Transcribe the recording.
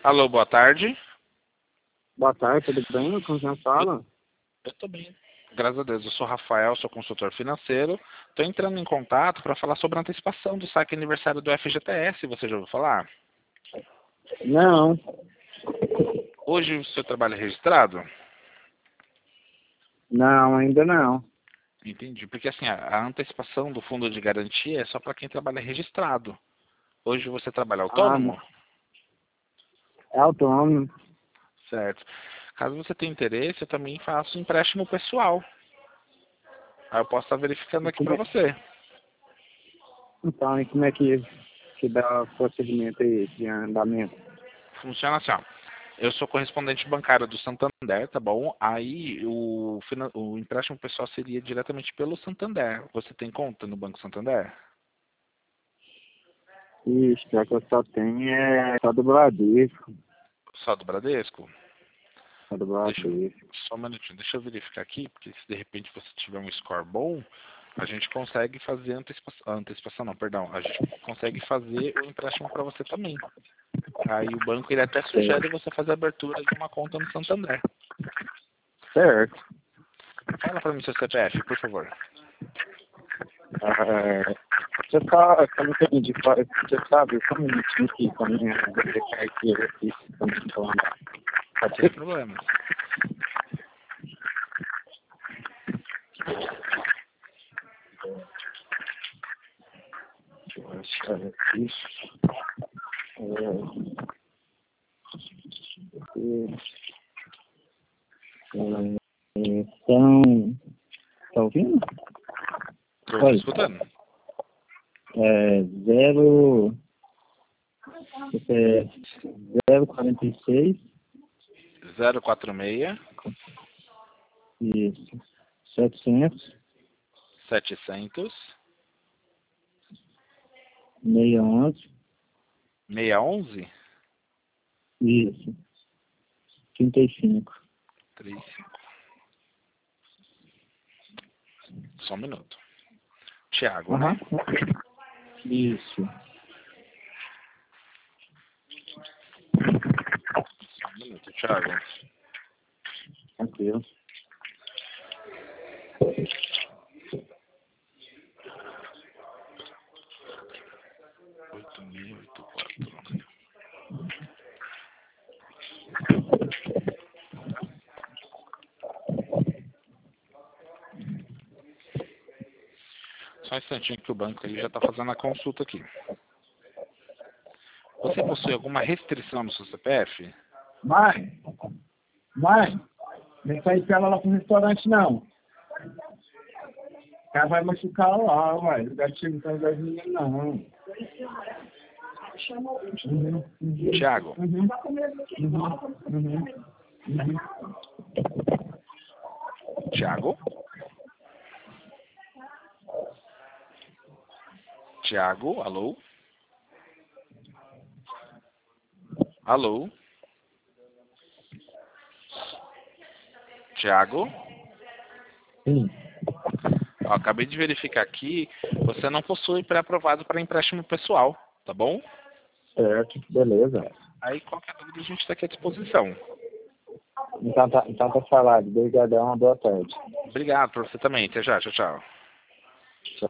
Alô, boa tarde. Boa tarde, tudo bem? Com quem fala? Eu tô bem. Graças a Deus, eu sou Rafael, sou consultor financeiro. Estou entrando em contato para falar sobre a antecipação do saque aniversário do FGTS. Você já ouviu falar? Não, Hoje o seu trabalho é registrado? não, ainda não. Entendi. Porque assim, a antecipação do fundo de garantia é só para quem trabalha registrado. Hoje você trabalha Ah, autônomo? é autônomo. Certo. Caso você tenha interesse, eu também faço empréstimo pessoal. Aí eu posso estar verificando aqui para você. Então, e como é que dá o procedimento aí de andamento? Funciona assim, ó. Eu sou correspondente bancário do Santander, tá bom? Aí o empréstimo pessoal seria diretamente pelo Santander. Você tem conta no Banco Santander? Ixi, já que eu só tenho é só do Bradesco. Só do Bradesco? Só do Deixa eu, Bradesco. só um minutinho, deixa eu verificar aqui, porque se de repente você tiver um score bom, a gente consegue fazer antecipação não, perdão, a gente consegue fazer o empréstimo para você também. Aí o banco ele até sugere você fazer a abertura de uma conta no Santander. Certo. Fala para mim seu CPF, por favor. Você não entendi. Você sabe, só um minutinho aqui com a minha carteira aqui. Pode Sem ser? problemas. Deixa eu achar aqui. Então, tá ouvindo? Estou te escutando. Zero, 046, 046 isso, 700, 700 611, 611 isso, 35. 35. Só um minuto. Tiago, Aham, né? isso. Só um minuto, Tiago. Tranquilo. Oito mil, 84. Só um instantinho que o banco ele já está fazendo a consulta aqui. Você possui alguma restrição no seu CPF? Mãe, não sai com ela lá pro restaurante, não. O cara vai machucar lá, uai. O gatinho não tá das meninas, não. Tiago, Tiago? Tiago, alô? Alô? Tiago? Sim, Ó, acabei de verificar aqui, você não possui pré-aprovado para empréstimo pessoal, tá bom? certo, beleza. Aí qualquer dúvida a gente está aqui à disposição. Então tá falado. Obrigadão, boa tarde. Obrigado por você também. Até já. Tchau, tchau.